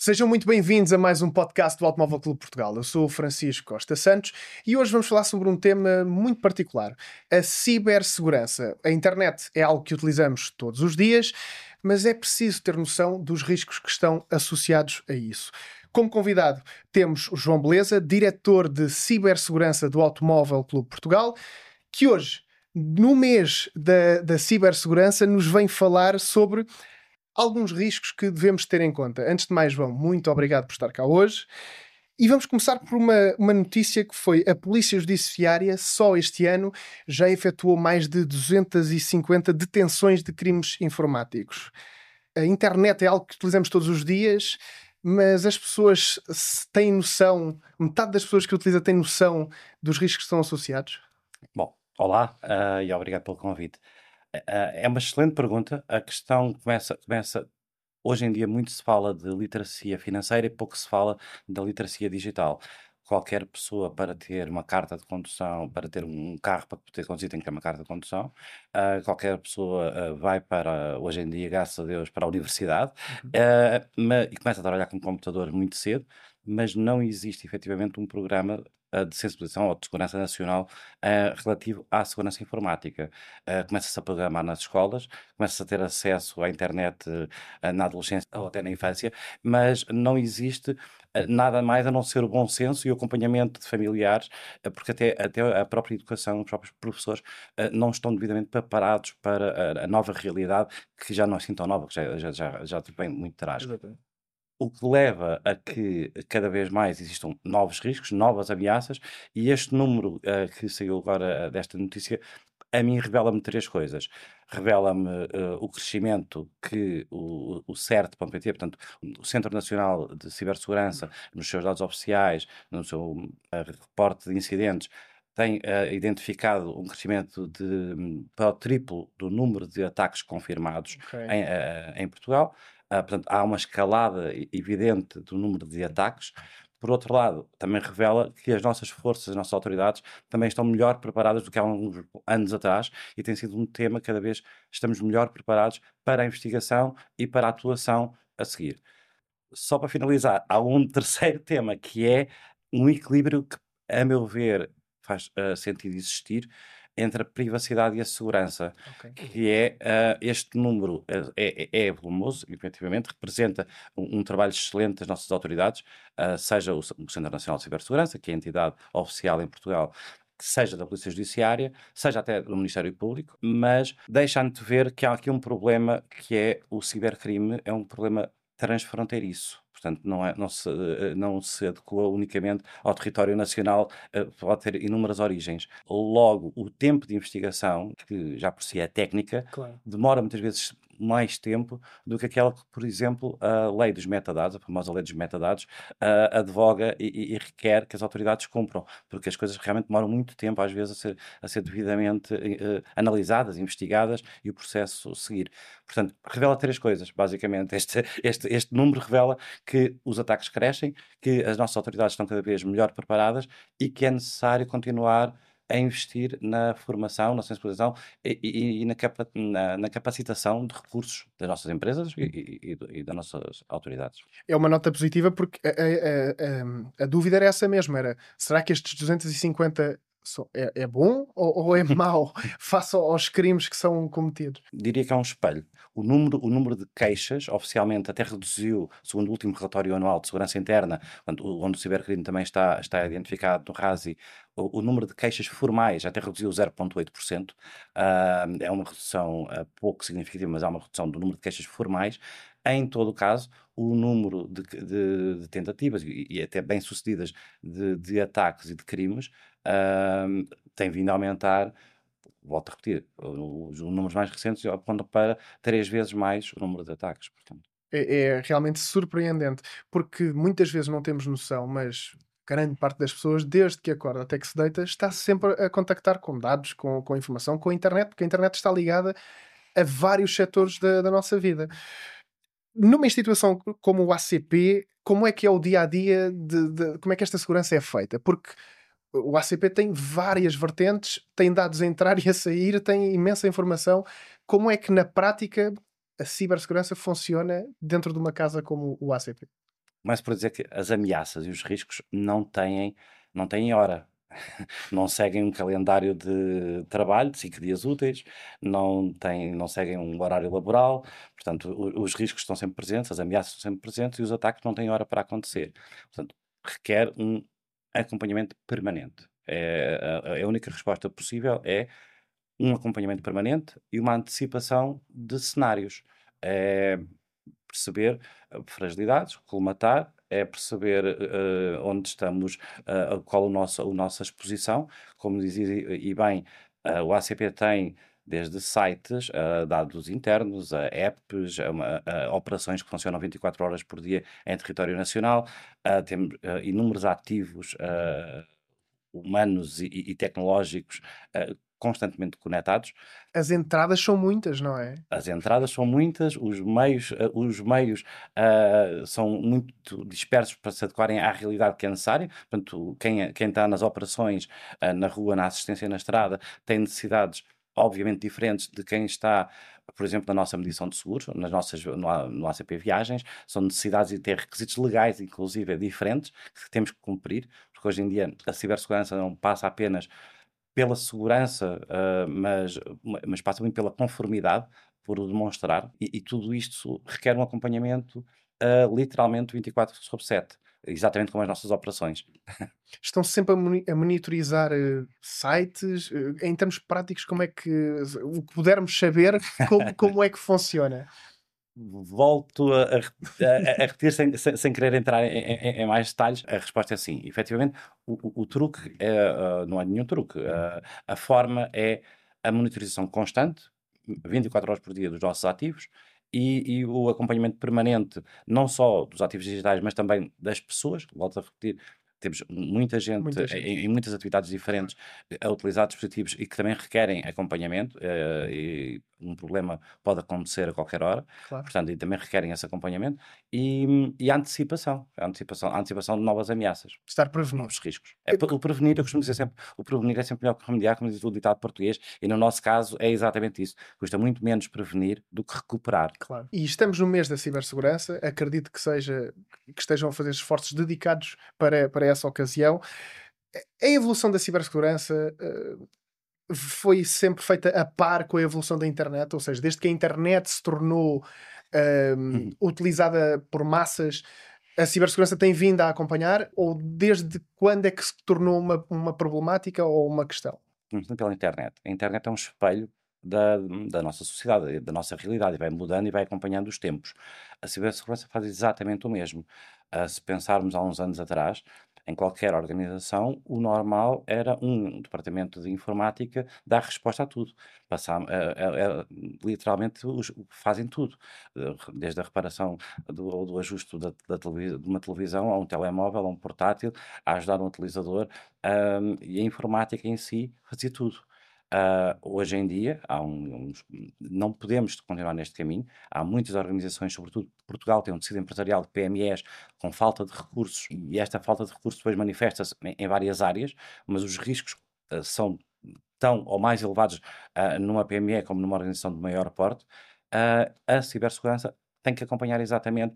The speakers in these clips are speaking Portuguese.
Sejam muito bem-vindos a mais um podcast do Automóvel Clube Portugal. Eu sou o Francisco Costa Santos e hoje vamos falar sobre um tema muito particular, a cibersegurança. A internet é algo que utilizamos todos os dias, mas é preciso ter noção dos riscos que estão associados a isso. Como convidado temos o João Beleza, diretor de cibersegurança do Automóvel Clube Portugal, que hoje, no mês da cibersegurança, nos vem falar sobre alguns riscos que devemos ter em conta. Antes de mais, João, muito obrigado por estar cá hoje. E vamos começar por uma notícia que foi: a Polícia Judiciária só este ano já efetuou mais de 250 detenções de crimes informáticos. A internet é algo que utilizamos todos os dias, mas as pessoas têm noção, metade das pessoas que utiliza têm noção dos riscos que estão associados? Bom, olá, e obrigado pelo convite. É uma excelente pergunta. A questão começa. Hoje em dia, muito se fala de literacia financeira e pouco se fala da literacia digital. Qualquer pessoa, para ter uma carta de condução, para ter um carro para poder conduzir, tem que ter uma carta de condução. Qualquer pessoa vai para, hoje em dia, graças a Deus, para a universidade e começa a trabalhar com computador muito cedo, mas não existe efetivamente um programa de sensibilização ou de segurança nacional relativo à segurança informática. Começa-se a programar nas escolas, começa-se a ter acesso à internet na adolescência ou até na infância, mas não existe nada mais a não ser o bom senso e o acompanhamento de familiares, porque até a própria educação, os próprios professores não estão devidamente preparados para a nova realidade, que já não é assim tão nova, que já vem muito atrás. Exatamente. O que leva a que cada vez mais existam novos riscos, novas ameaças, e este número que saiu agora desta notícia, a mim revela-me três coisas. Revela-me o crescimento que o CERT.pt, portanto, o Centro Nacional de Cibersegurança, nos seus dados oficiais, no seu reporte de incidentes, tem identificado um crescimento para o triplo do número de ataques confirmados Ok. em Portugal. Portanto, há uma escalada evidente do número de ataques. Por outro lado, também revela que as nossas forças, as nossas autoridades, também estão melhor preparadas do que há uns anos atrás, e tem sido um tema cada vez estamos melhor preparados para a investigação e para a atuação a seguir. Só para finalizar, há um terceiro tema que é um equilíbrio que, a meu ver, faz sentido existir entre a privacidade e a segurança, Ok. que é este número é volumoso, efetivamente, representa um trabalho excelente das nossas autoridades, seja o Centro Nacional de Cibersegurança, que é a entidade oficial em Portugal, que seja da Polícia Judiciária, seja até do Ministério Público, mas deixa-me ver que há aqui um problema, que é o cibercrime, é um problema transfronteiriço. Portanto, não se adequa unicamente ao território nacional, pode ter inúmeras origens. Logo, o tempo de investigação, que já por si é técnica, Claro. demora muitas vezes mais tempo do que aquela que, por exemplo, a lei dos metadados, a famosa lei dos metadados, advoga e requer que as autoridades cumpram, porque as coisas realmente demoram muito tempo, às vezes, a ser devidamente analisadas, investigadas e o processo seguir. Portanto, revela três coisas, basicamente. Este número revela que os ataques crescem, que as nossas autoridades estão cada vez melhor preparadas e que é necessário continuar a investir na formação, na sensibilização e na capacitação de recursos das nossas empresas e das nossas autoridades. É uma nota positiva porque a dúvida era essa mesmo, era: será que estes 250 é bom ou é mau face aos crimes que são cometidos? Diria que é um espelho. O número de queixas, oficialmente, até reduziu, segundo o último relatório anual de segurança interna, onde o cibercrime também está identificado no RASI, o número de queixas formais até reduziu 0,8%. É uma redução pouco significativa, mas há uma redução do número de queixas formais. Em todo o caso, o número de tentativas e até bem-sucedidas de ataques e de crimes tem vindo a aumentar. Volto a repetir, os números mais recentes apontam para 3 vezes mais o número de ataques, portanto. É realmente surpreendente, porque muitas vezes não temos noção, mas grande parte das pessoas, desde que acorda até que se deita, está sempre a contactar com dados, com informação, com a internet, porque a internet está ligada a vários setores da nossa vida. Numa instituição como o ACP, como é que é o dia a dia como é que esta segurança é feita? Porque o ACP tem várias vertentes, tem dados a entrar e a sair, tem imensa informação. Como é que na prática a cibersegurança funciona dentro de uma casa como o ACP? começo por dizer que as ameaças e os riscos não têm hora. Não seguem um calendário de trabalho de 5 dias úteis, não seguem um horário laboral, portanto, os riscos estão sempre presentes, as ameaças estão sempre presentes e os ataques não têm hora para acontecer. Portanto, requer um acompanhamento permanente. A única resposta possível é um acompanhamento permanente e uma antecipação de cenários. É perceber fragilidades, colmatar, é perceber onde estamos, qual a nossa exposição. Como dizia e bem, o ACP tem desde sites, dados internos, a apps, a operações que funcionam 24 horas por dia em território nacional, temos inúmeros ativos humanos e tecnológicos constantemente conectados. As entradas são muitas, não é? As entradas são muitas, os meios são muito dispersos para se adequarem à realidade que é necessária. Portanto, quem está nas operações, na rua, na assistência na estrada, tem necessidades obviamente diferentes de quem está, por exemplo, na nossa medição de seguros, no ACP Viagens, são necessidades e ter requisitos legais, inclusive, diferentes, que temos que cumprir, porque hoje em dia a cibersegurança não passa apenas pela segurança, mas passa muito pela conformidade, por o demonstrar, e tudo isto requer um acompanhamento literalmente 24/7, exatamente como as nossas operações. Estão sempre a monitorizar sites. Em termos práticos, como é que o que pudermos saber, como é que funciona? Volto a repetir sem querer entrar em mais detalhes. A resposta é sim. Efetivamente, o truque não é nenhum truque. A forma é a monitorização constante, 24 horas por dia, dos nossos ativos e o acompanhamento permanente, não só dos ativos digitais, mas também das pessoas. Volto a repetir. Temos muita gente Muita gente, em muitas atividades diferentes a utilizar dispositivos e que também requerem acompanhamento, e um problema pode acontecer a qualquer hora, claro. portanto, e também requerem esse acompanhamento e a antecipação de novas ameaças, Estar prevenido. novos riscos. O prevenir, eu costumo dizer sempre, o prevenir é sempre melhor que remediar, como diz o ditado português, e no nosso caso é exatamente isso. Custa muito menos prevenir do que recuperar. Claro. E estamos no mês da cibersegurança. Acredito que estejam a fazer esforços dedicados para essa ocasião. A evolução da cibersegurança foi sempre feita a par com a evolução da internet, ou seja, desde que a internet se tornou utilizada por massas, a cibersegurança tem vindo a acompanhar, ou desde quando é que se tornou uma problemática ou uma questão? Começando pela internet. A internet é um espelho da nossa sociedade, da nossa realidade, e vai mudando e vai acompanhando os tempos. A cibersegurança faz exatamente o mesmo. Se pensarmos há uns anos atrás, em qualquer organização, o normal era um departamento de informática dar resposta a tudo. Literalmente fazem tudo, desde a reparação ou do ajuste de uma televisão a um telemóvel, a um portátil, a ajudar um utilizador, e a informática em si fazia tudo. Hoje em dia, não podemos continuar neste caminho. Há muitas organizações, sobretudo Portugal, tem um tecido empresarial de PMEs com falta de recursos, e esta falta de recursos depois manifesta-se em várias áreas, mas os riscos são tão ou mais elevados numa PME como numa organização de maior porte. A cibersegurança tem que acompanhar exatamente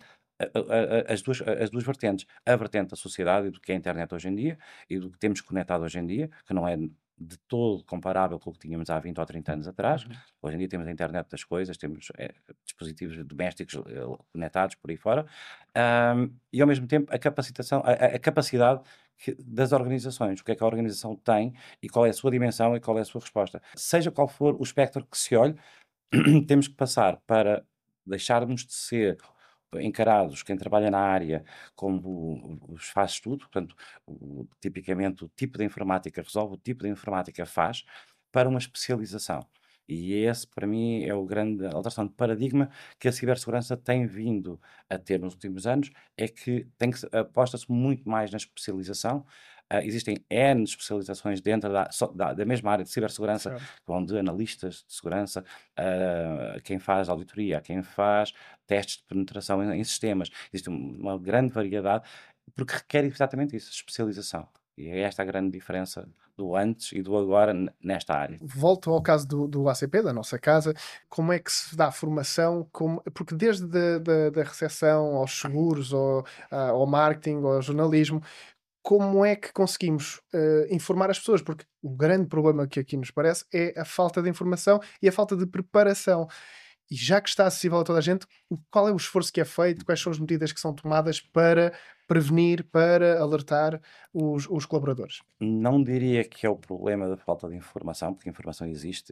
as duas vertentes. A vertente da sociedade e do que é a internet hoje em dia e do que temos conectado hoje em dia, que não é de todo comparável com o que tínhamos há 20 ou 30 anos atrás. Uhum. Hoje em dia temos a internet das coisas, temos dispositivos domésticos conectados por aí fora, e ao mesmo tempo a capacitação, a capacidade das organizações, o que é que a organização tem e qual é a sua dimensão e qual é a sua resposta. Seja qual for o espectro que se olhe, temos que passar para deixarmos de ser encarados, quem trabalha na área, como os faz tudo, portanto, tipicamente o tipo de informática resolve, o tipo de informática faz, para uma especialização. E esse, para mim, é o grande alteração de paradigma que a cibersegurança tem vindo a ter nos últimos anos, é que aposta-se muito mais na especialização. Existem N especializações dentro da mesma área de cibersegurança, Certo. que vão de analistas de segurança, a quem faz auditoria, a quem faz testes de penetração em sistemas. Existe uma grande variedade, porque requer exatamente isso, especialização. E é esta a grande diferença do antes e do agora nesta área. Volto ao caso do ACP, da nossa casa. Como é que se dá a formação? Porque desde da recepção aos seguros, ao marketing, ao jornalismo, como é que conseguimos informar as pessoas? Porque o grande problema que aqui nos parece é a falta de informação e a falta de preparação. E já que está acessível a toda a gente, qual é o esforço que é feito? Quais são as medidas que são tomadas para prevenir, para alertar os colaboradores? Não diria que é o problema da falta de informação, porque a informação existe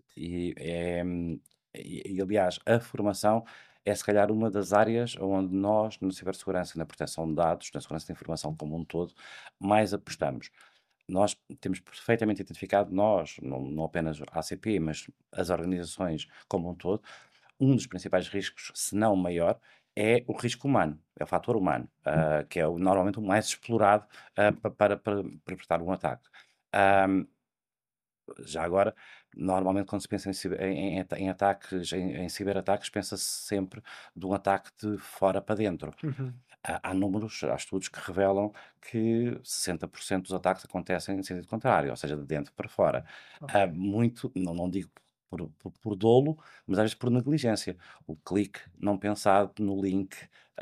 e, aliás, a formação é se calhar uma das áreas onde nós, na cibersegurança, na proteção de dados, na segurança da informação como um todo, mais apostamos. Nós temos perfeitamente identificado, nós, não apenas a ACP, mas as organizações como um todo, um dos principais riscos, se não o maior, é o risco humano, é o fator humano, que é normalmente o mais explorado para perpetrar um ataque. Ahm, Já agora, normalmente quando se pensa em ataques, em ciberataques, pensa-se sempre de um ataque de fora para dentro. Uhum. Há números, há estudos que revelam que 60% dos ataques acontecem em sentido contrário, ou seja, de dentro para fora. Ok. Muito, não digo por dolo, mas às vezes por negligência. O clique não pensado no link,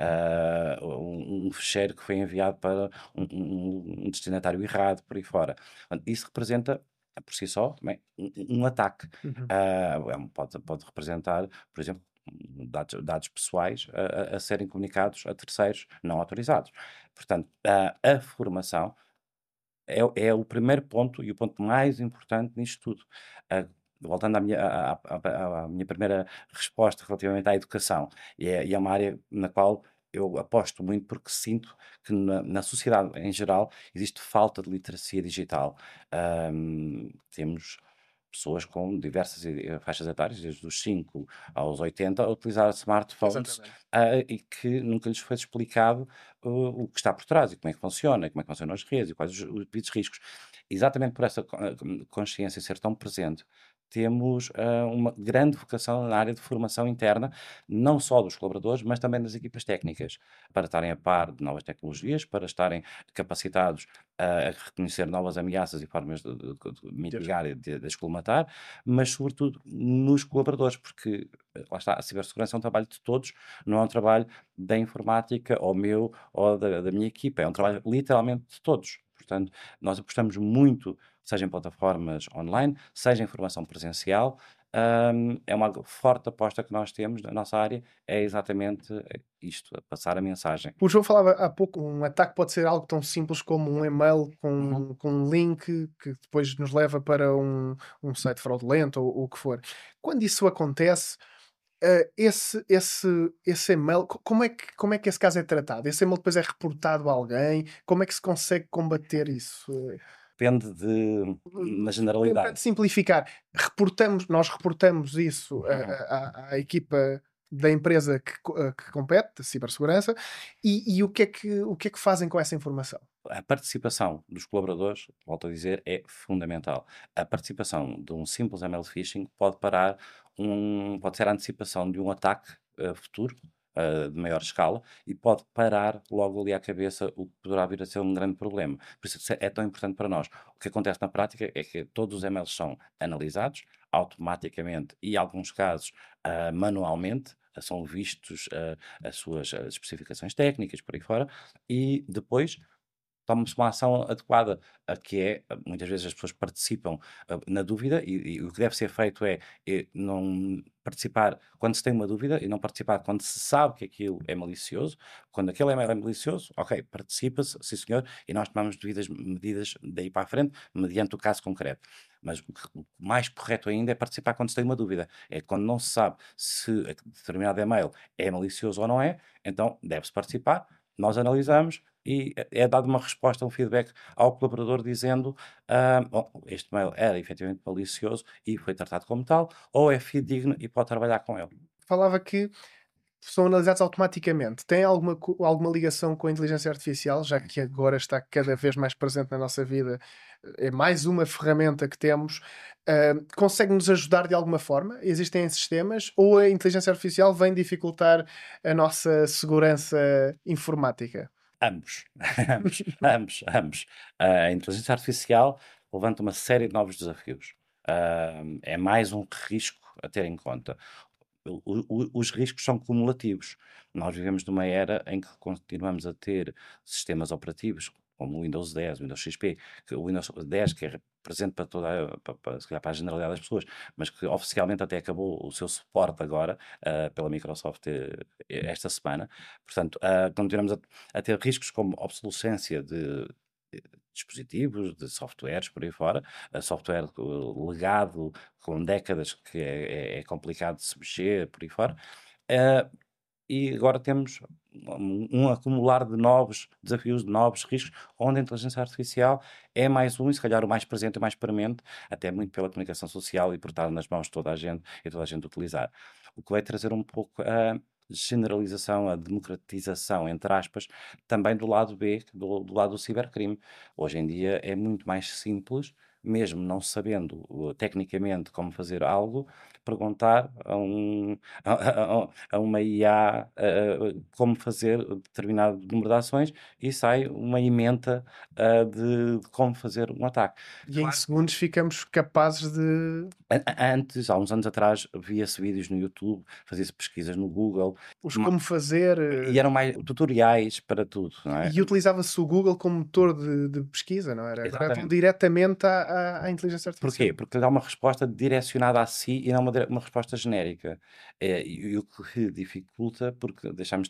um fecheiro que foi enviado para um destinatário errado, por aí fora. Portanto, isso representa, por si só, também, um ataque. Uhum. Pode representar, por exemplo, dados pessoais a serem comunicados a terceiros não autorizados. Portanto, a formação é o primeiro ponto e o ponto mais importante nisto tudo. Ah, Voltando à minha primeira resposta relativamente à educação, e é uma área na qual eu aposto muito porque sinto que na sociedade em geral existe falta de literacia digital. Temos pessoas com diversas faixas etárias, desde os 5 aos 80, a utilizar smartphones, Exatamente. e que nunca lhes foi explicado o que está por trás e como é que funciona, e como é que funcionam as redes e quais os devidos riscos. Exatamente por essa consciência ser tão presente, temos uma grande vocação na área de formação interna, não só dos colaboradores, mas também das equipas técnicas, para estarem a par de novas tecnologias, para estarem capacitados a reconhecer novas ameaças e formas de Deus. mitigar e de as colmatar, mas sobretudo nos colaboradores, porque lá está, a cibersegurança é um trabalho de todos, não é um trabalho da informática ou meu ou da minha equipa, é um trabalho literalmente de todos. Portanto, nós apostamos muito, seja em plataformas online, seja em formação presencial. É uma forte aposta que nós temos na nossa área, é exatamente isto, passar a mensagem. O João falava há pouco, um ataque pode ser algo tão simples como um e-mail Uhum. com um link que depois nos leva para um site fraudulento ou o que for. Quando isso acontece, esse e-mail, como é que esse caso é tratado? Esse e-mail depois é reportado a alguém? Como é que se consegue combater isso? Depende na Tentando generalidade. simplificar, nós reportamos isso Uhum. à equipa da empresa que compete, de cibersegurança, e o que é que fazem com essa informação? A participação dos colaboradores, volto a dizer, é fundamental. A participação de um simples email phishing pode ser a antecipação de um ataque futuro, de maior escala, e pode parar logo ali à cabeça o que poderá vir a ser um grande problema. Por isso é tão importante para nós. O que acontece na prática é que todos os e-mails são analisados automaticamente e, em alguns casos, manualmente. São vistos as especificações técnicas por aí fora, e depois toma-se uma ação adequada, que é, muitas vezes as pessoas participam na dúvida, e o que deve ser feito é não participar quando se tem uma dúvida e não participar quando se sabe que aquilo é malicioso. Quando aquele e-mail é malicioso, ok, participa-se, sim senhor, e nós tomamos devidas medidas daí para a frente, mediante o caso concreto. Mas o mais correto ainda é participar quando se tem uma dúvida. É quando não se sabe se determinado e-mail é malicioso ou não é, então deve-se participar, nós analisamos e é dado uma resposta, um feedback ao colaborador dizendo bom, este mail era efetivamente malicioso e foi tratado como tal, ou é fidedigno e pode trabalhar com ele. Falava que são analisados automaticamente. Tem alguma ligação com a inteligência artificial, já que agora está cada vez mais presente na nossa vida? É mais uma ferramenta que temos. Consegue-nos ajudar de alguma forma? Existem sistemas? Ou a inteligência artificial vem dificultar a nossa segurança informática? Ambos, ambos. A inteligência artificial levanta uma série de novos desafios. É mais um risco a ter em conta. Os riscos são cumulativos. Nós vivemos numa era em que continuamos a ter sistemas operativos como o Windows 10, o Windows XP, que o Windows 10 que é presente para se calhar para a generalidade das pessoas, mas que oficialmente até acabou o seu suporte agora pela Microsoft esta semana. Portanto, continuamos a ter riscos como obsolescência de dispositivos, de softwares por aí fora, software legado com décadas que é complicado de se mexer por aí fora. Eh, e agora temos um acumular de novos desafios, de novos riscos, onde a inteligência artificial é mais um, e se calhar o mais presente e o mais premente, até muito pela comunicação social e por estar nas mãos de toda a gente e toda a gente utilizar. O que vai trazer um pouco a generalização, a democratização, entre aspas, também do lado B, do lado do cibercrime. Hoje em dia é muito mais simples, mesmo não sabendo tecnicamente como fazer algo, perguntar a uma IA como fazer determinado número de ações e sai uma ementa de como fazer um ataque. E em segundos ficamos capazes de. Antes, há uns anos atrás, via-se vídeos no YouTube, fazia-se pesquisas no Google, Os como fazer. e eram mais tutoriais para tudo, não é? E utilizava-se o Google como motor de pesquisa, não era? Agora vão Exatamente. diretamente à inteligência artificial. Porquê? Porque lhe dá uma resposta direcionada a si e não uma resposta genérica. E o que dificulta, porque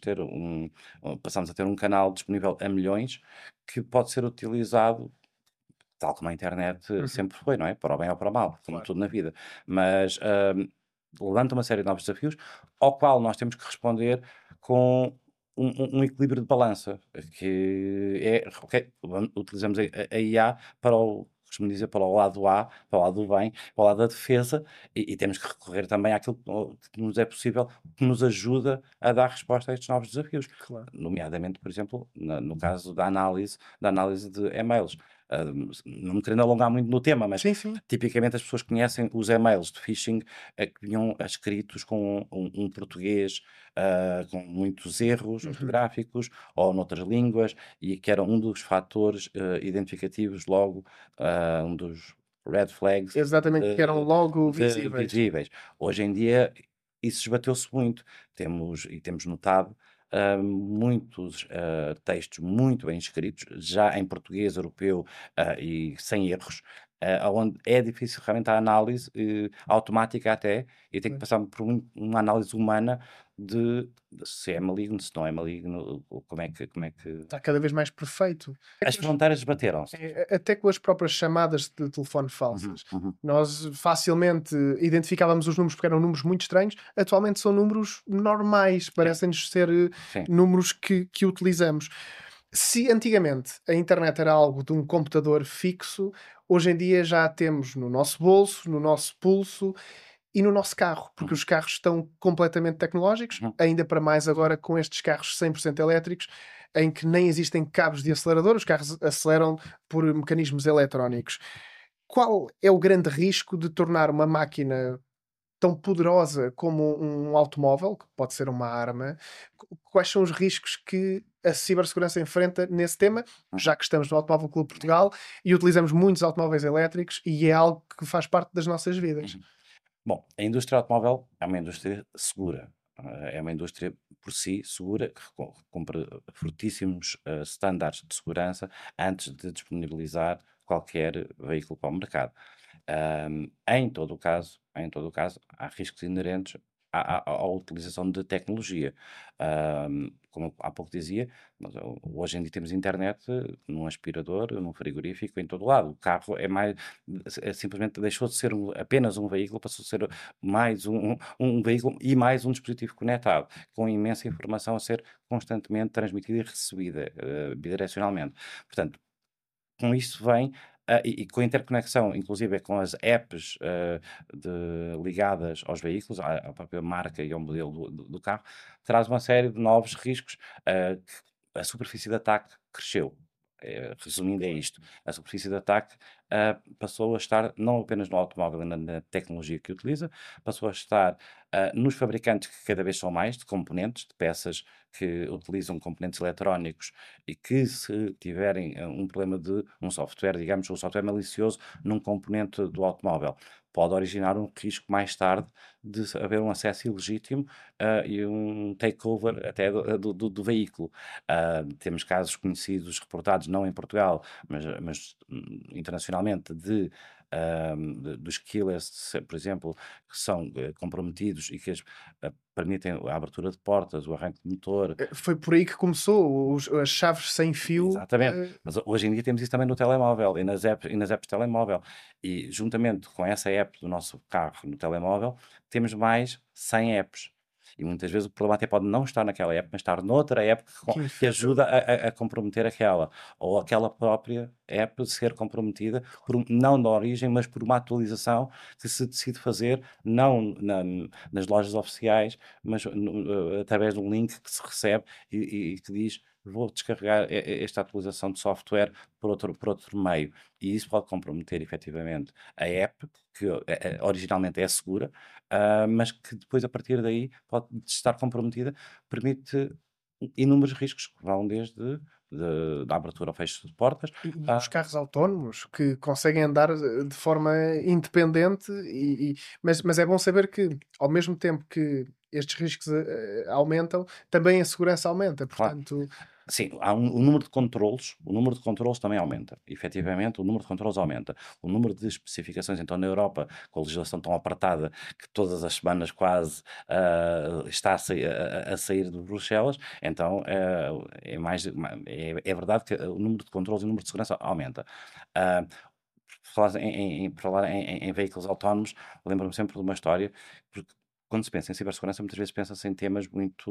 passamos a ter um canal disponível a milhões que pode ser utilizado, tal como a internet Uhum. sempre foi, não é? Para o bem ou para o mal, como Claro. tudo na vida. Mas levanta uma série de novos desafios, ao qual nós temos que responder com um equilíbrio de balança, que é, ok, utilizamos a IA para costumo dizer, para o lado A, para o lado do bem, para o lado da defesa, e temos que recorrer também àquilo que nos é possível, que nos ajuda a dar resposta a estes novos desafios. Claro. Nomeadamente, por exemplo, no caso da análise de e-mails. Não me querendo alongar muito no tema, mas Sim, sim. tipicamente as pessoas conhecem os e-mails de phishing que vinham escritos com um português com muitos erros Uhum. ortográficos ou noutras línguas, e que era um dos fatores identificativos logo, um dos red flags Exatamente, que eram logo visíveis. visíveis. Hoje em dia isso esbateu-se muito. Temos notado muitos textos muito bem escritos, já em português europeu e sem erros, onde é difícil realmente a análise automática até, e tem que passar por uma análise humana de se é maligno, se não é maligno, como é que. Está cada vez mais perfeito. As fronteiras bateram-se. Até com as próprias chamadas de telefone falsas. Uhum. Nós facilmente identificávamos os números porque eram números muito estranhos. Atualmente são números normais, parecem-nos ser Sim. números que utilizamos. Se antigamente a internet era algo de um computador fixo, hoje em dia já a temos no nosso bolso, no nosso pulso e no nosso carro, porque os carros estão completamente tecnológicos, Uhum. ainda para mais agora com estes carros 100% elétricos, em que nem existem cabos de acelerador, os carros aceleram por mecanismos eletrónicos. Qual é o grande risco de tornar uma máquina tão poderosa como um automóvel, que pode ser uma arma? Quais são os riscos que a cibersegurança enfrenta nesse tema, já que estamos no Automóvel Clube de Portugal e utilizamos muitos automóveis elétricos e é algo que faz parte das nossas vidas? Bom, a indústria automóvel é uma indústria segura. É uma indústria por si segura, que cumpre fortíssimos estándares de segurança antes de disponibilizar qualquer veículo para o mercado. Em todo o caso, há riscos inerentes à utilização de tecnologia. Como há pouco dizia, hoje em dia temos internet num aspirador, num frigorífico, em todo lado. O carro simplesmente deixou de ser apenas um veículo, passou a ser mais um veículo e mais um dispositivo conectado, com imensa informação a ser constantemente transmitida e recebida bidirecionalmente. Portanto, com isso vem, e com a interconexão, inclusive com as apps ligadas aos veículos, à própria marca e ao modelo do carro, traz uma série de novos riscos. A superfície de ataque cresceu. Resumindo, é isto. A superfície de ataque passou a estar não apenas no automóvel e na tecnologia que utiliza, passou a estar nos fabricantes, que cada vez são mais, de componentes, de peças que utilizam componentes eletrónicos e que, se tiverem um problema de um software, digamos, um software malicioso num componente do automóvel, pode originar um risco mais tarde de haver um acesso ilegítimo e um takeover até do veículo. Temos casos conhecidos, reportados não em Portugal, mas internacionalmente, dos killers, por exemplo, que são comprometidos e que permitem a abertura de portas, o arranque de motor. Foi por aí que começou, as chaves sem fio. Exatamente. Mas hoje em dia temos isso também no telemóvel e nas apps de telemóvel. E juntamente com essa app do nosso carro no telemóvel, temos mais 100 apps. E muitas vezes o problema até pode não estar naquela app, mas estar noutra app que infecta. ajuda a comprometer aquela. Ou aquela própria app ser comprometida, não da origem, mas por uma atualização que se decide fazer, não nas lojas oficiais, mas através de um link que se recebe e que diz: vou descarregar esta atualização de software por outro meio. E isso pode comprometer efetivamente a app, que originalmente é segura, mas que depois, a partir daí, pode estar comprometida, permite inúmeros riscos que vão desde da abertura ao fecho de portas. E os carros autónomos que conseguem andar de forma independente, mas é bom saber que, ao mesmo tempo que estes riscos aumentam, também a segurança aumenta. Claro. Portanto, Sim, o número de controlos também aumenta. Efetivamente, o número de controlos aumenta. O número de especificações, então, na Europa, com a legislação tão apertada que todas as semanas quase está a sair de Bruxelas, então é verdade que o número de controlos e o número de segurança aumenta. Ah, por falar em veículos autónomos, lembro-me sempre de uma história, porque quando se pensa em cibersegurança, muitas vezes pensa-se em temas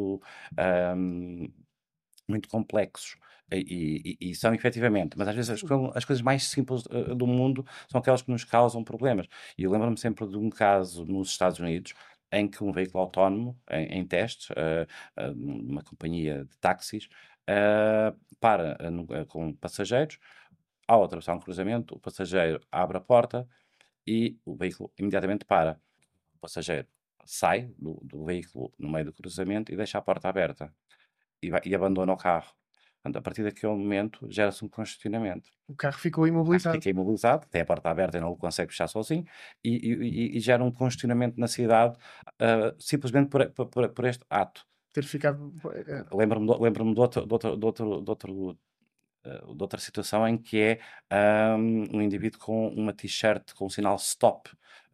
muito complexos. E são efetivamente, mas às vezes as, sim, as coisas mais simples do mundo são aquelas que nos causam problemas. E eu lembro-me sempre de um caso nos Estados Unidos em que um veículo autónomo, em testes, numa companhia de táxis, para com passageiros. Ao atravessar um cruzamento, o passageiro abre a porta e o veículo imediatamente para. O passageiro sai do veículo no meio do cruzamento e deixa a porta aberta e abandona o carro. Portanto, a partir daquele momento gera-se um congestionamento. o carro ficou O carro imobilizado. fica imobilizado, tem a porta aberta e não o consegue fechar sozinho, e gera um congestionamento na cidade, simplesmente por este ato. Ter ficado. Lembro-me de outra situação em que é um indivíduo com uma t-shirt com o sinal stop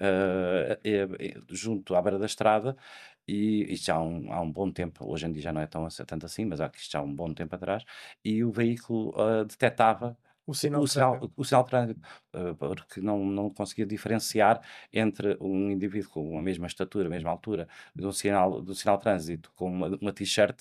junto à beira da estrada, e isto já há um bom tempo. Hoje em dia já não é tanto assim, mas isto já há um bom tempo atrás, e o veículo detectava O o, sinal o de sinal, trânsito. o sinal de trânsito, porque não conseguia diferenciar entre um indivíduo com a mesma estatura, a mesma altura, do sinal de trânsito com uma t-shirt,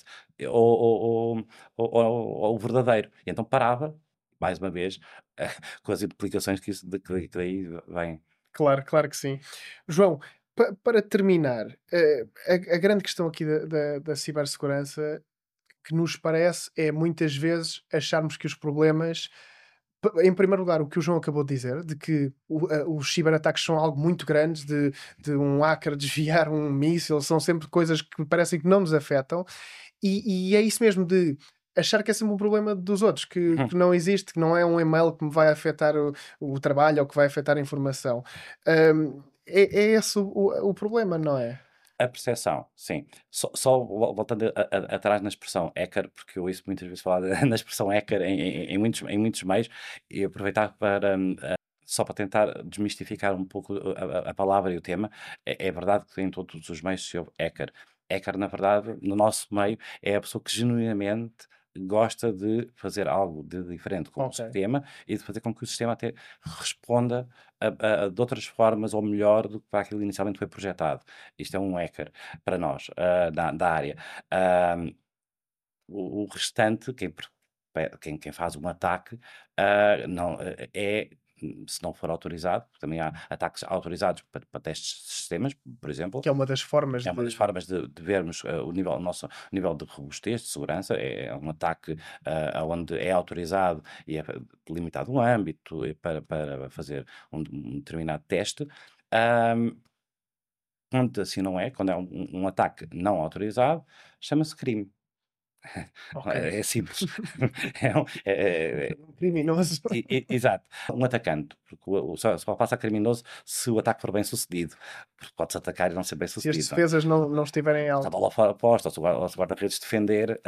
ou o verdadeiro. E então parava, mais uma vez, com as implicações que daí vêm. Claro, claro que sim. João, para terminar, a grande questão aqui da cibersegurança que nos parece é muitas vezes acharmos que os problemas. Em primeiro lugar, o que o João acabou de dizer, de que os ciberataques são algo muito grande, de um hacker desviar um míssil, são sempre coisas que parecem que não nos afetam, e é isso mesmo de achar que é sempre um problema dos outros, que não existe, que não é um e-mail que me vai afetar o trabalho ou que vai afetar a informação. É esse o problema, não é? A percepção, sim. Só voltando atrás na expressão hacker, porque eu ouço muitas vezes falar na expressão hacker em muitos meios, e aproveitar só para tentar desmistificar um pouco a palavra e o tema. É verdade que em todos os meios se ouve hacker. Hacker, na verdade, no nosso meio, é a pessoa que genuinamente gosta de fazer algo de diferente com o Ok. sistema e de fazer com que o sistema até responda de outras formas ou melhor do que para aquilo que inicialmente foi projetado. Isto é um hacker para nós, da área. Ah, o restante, quem faz um ataque, não, é se não for autorizado, porque também há ataques autorizados para testes de sistemas, por exemplo. Que é uma das formas É uma das de. formas de vermos o nosso nível de robustez, de segurança. É um ataque onde é autorizado e é limitado um âmbito para fazer um determinado teste. Ahm, Quando assim não é, quando é um ataque não autorizado, chama-se crime. Ok. É simples. É, Criminoso. exato. Um atacante, porque só passa a criminoso se o ataque for bem sucedido. Porque pode-se atacar e não ser bem Se as sucedido. defesas não estiverem Se a alto. bola fora posta, ou se o guarda-redes defender,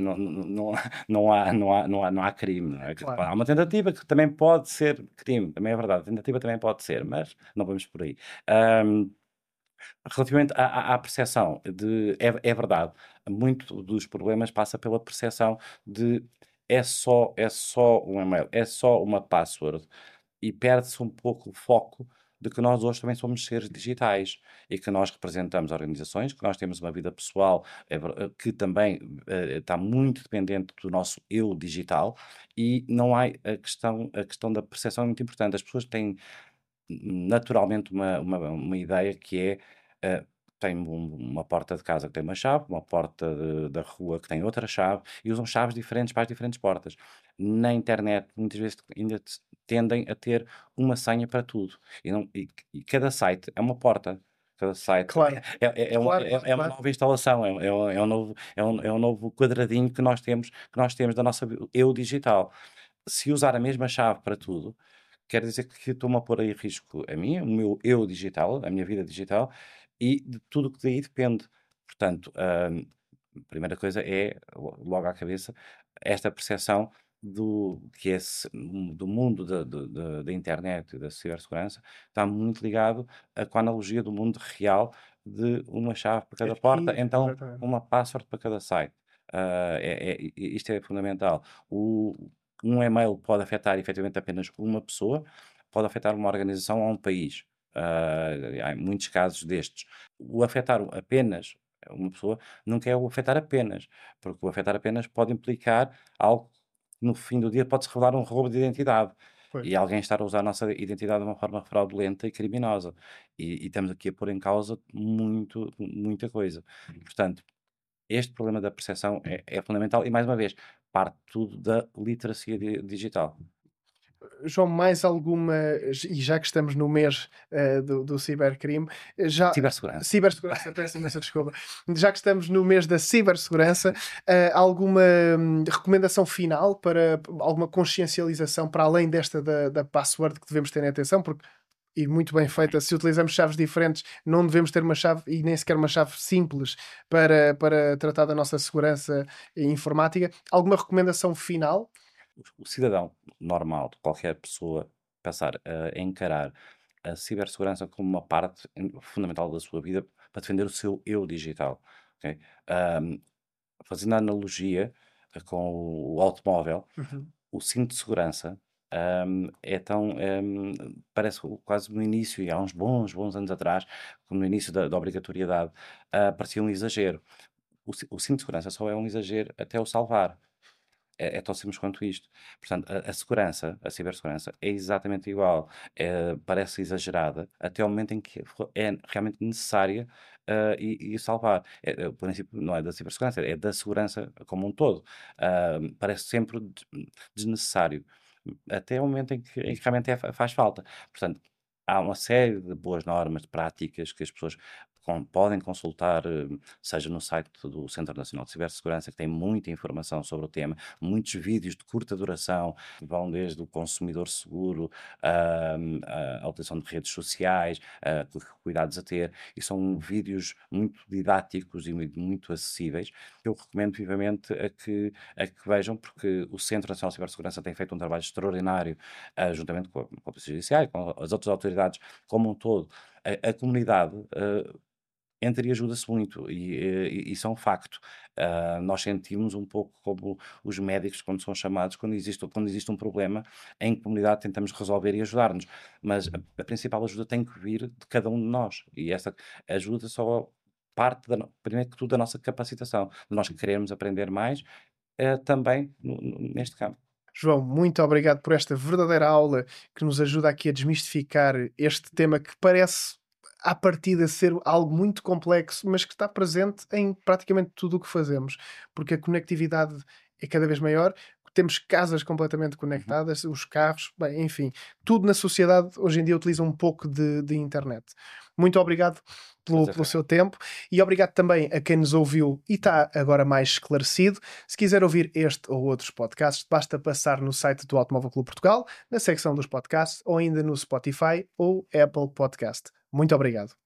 não há crime. Não é? Claro. Há uma tentativa que também pode ser crime, também é verdade. A tentativa também pode ser, mas não vamos por aí. Ahm, Relativamente à percepção é verdade, muito dos problemas passa pela percepção de é só um e-mail, é só uma password, e perde-se um pouco o foco de que nós hoje também somos seres digitais e que nós representamos organizações, que nós temos uma vida pessoal que também está muito dependente do nosso eu digital, e não há a questão da percepção é muito importante. As pessoas têm naturalmente uma ideia que é, tem uma porta de casa que tem uma chave, uma porta da rua que tem outra chave, e usam chaves diferentes para as diferentes portas. Na internet, muitas vezes ainda tendem a ter uma senha para tudo. E cada site é uma porta. Cada site Claro. Claro, claro, é uma claro. nova instalação, é um novo quadradinho que nós temos da nossa eu digital. Se usar a mesma chave para tudo, quer dizer que estou-me a pôr em risco a mim, o meu eu digital, a minha vida digital, e de tudo o que daí depende. Portanto, a primeira coisa é, logo à cabeça, esta percepção do mundo da internet e da cibersegurança está muito ligado com a analogia do mundo real, de uma chave para cada porta, Aqui, então exatamente. uma password para cada site. Isto é fundamental. Um e-mail pode afetar efetivamente apenas uma pessoa, pode afetar uma organização ou um país. Há muitos casos destes. O afetar apenas uma pessoa nunca é o afetar apenas, porque o afetar apenas pode implicar algo que no fim do dia pode-se revelar um roubo de identidade. Pois. E alguém estar a usar a nossa identidade de uma forma fraudulenta e criminosa. E estamos aqui a pôr em causa muita coisa. Portanto, este problema da percepção é fundamental e, mais uma vez, parte tudo da literacia digital. João, mais alguma, e já que estamos no mês do cibercrime, já. Cibersegurança. Cibersegurança, peço imensa desculpa. Já que estamos no mês da cibersegurança, alguma recomendação final para alguma consciencialização para além desta da password que devemos ter em atenção? Porque, e muito bem feita, se utilizamos chaves diferentes, não devemos ter uma chave e nem sequer uma chave simples para tratar da nossa segurança informática. Alguma recomendação final? O cidadão normal, qualquer pessoa, passar a encarar a cibersegurança como uma parte fundamental da sua vida para defender o seu eu digital. Ok? Ahm, Fazendo a analogia com o automóvel, Uhum. o cinto de segurança é tão. Parece quase no início, e há uns bons anos atrás, como no início da obrigatoriedade, parecia um exagero. O cinto de segurança só é um exagero até o salvar. É tão simples quanto isto. Portanto, a segurança, a cibersegurança, é exatamente igual. Parece exagerada até o momento em que é realmente necessária, e salvar. O princípio não é da cibersegurança, é da segurança como um todo. Parece sempre desnecessário, até o momento em que realmente faz falta. Portanto, há uma série de boas normas, de práticas que as pessoas podem consultar, seja no site do Centro Nacional de Cibersegurança, que tem muita informação sobre o tema, muitos vídeos de curta duração, que vão desde o consumidor seguro, a utilização de redes sociais, que cuidados a ter, e são vídeos muito didáticos e muito acessíveis. Eu recomendo vivamente a que vejam, porque o Centro Nacional de Cibersegurança tem feito um trabalho extraordinário, juntamente com a Polícia Judiciária, com as outras autoridades, como um todo. A comunidade entra e ajuda-se muito, e isso é um facto. Nós sentimos um pouco como os médicos, quando são chamados, quando existe um problema, em comunidade tentamos resolver e ajudar-nos, mas a principal ajuda tem que vir de cada um de nós, e essa ajuda só parte, primeiro que tudo, da nossa capacitação, de nós querermos aprender mais, também neste campo. João, muito obrigado por esta verdadeira aula que nos ajuda aqui a desmistificar este tema que parece à partida ser algo muito complexo, mas que está presente em praticamente tudo o que fazemos, porque a conectividade é cada vez maior. Temos casas completamente Uhum. conectadas, os carros, bem, enfim, tudo na sociedade hoje em dia utiliza um pouco de internet. Muito obrigado pelo, Prazer pelo foi seu meu. tempo e obrigado também a quem nos ouviu e está agora mais esclarecido. Se quiser ouvir este ou outros podcasts, basta passar no site do Automóvel Clube Portugal, na secção dos podcasts, ou ainda no Spotify ou Apple Podcast. Muito obrigado.